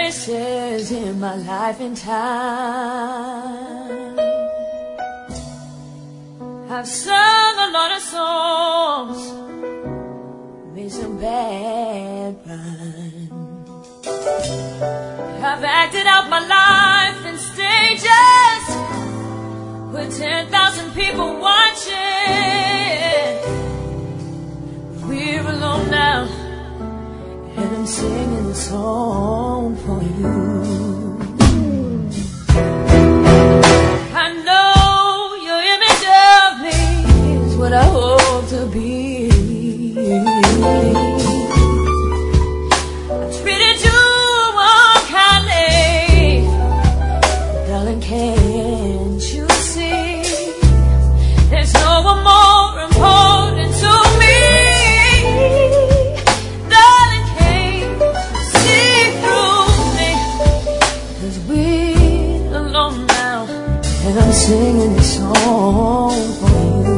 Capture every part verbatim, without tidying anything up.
places in my life and time. I've sung a lot of songs, made some bad rhymes. I've acted out my life in stages with ten thousand people watching. We're alone now, and I'm singing a song for you. I know your image of me is what I hope to be. I treated you unkindly, darling, can't you see? There's no one more important to me. Darling, can't you see through me? 'Cause we're alone now, and I'm singing this song for you.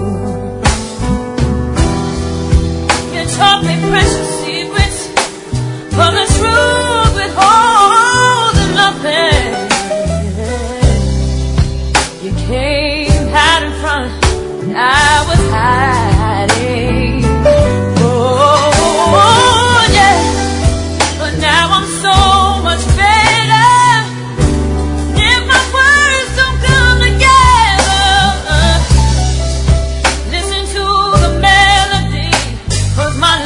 You taught me precious secrets from the truth withholding nothing. You came out in front when I was hiding. Oh, yeah. But now I'm so much better. If my words don't come together, listen to the melody, 'cause my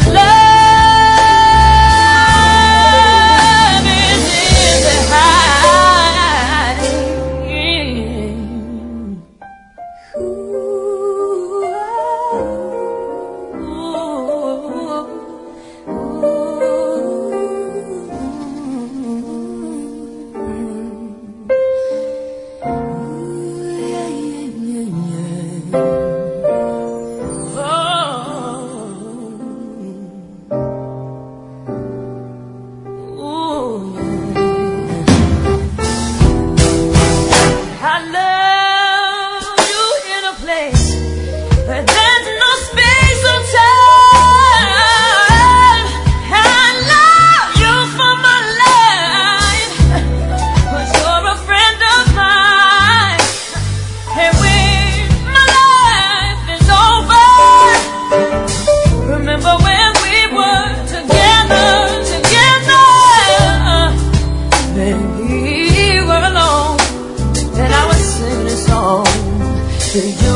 love is in the hiding. I love you in a place where there's no space or time. I love you for my life, 'cause you're a friend of mine. And when my life is over, remember when we were together, together. When we were alone, and I was singing a song to you.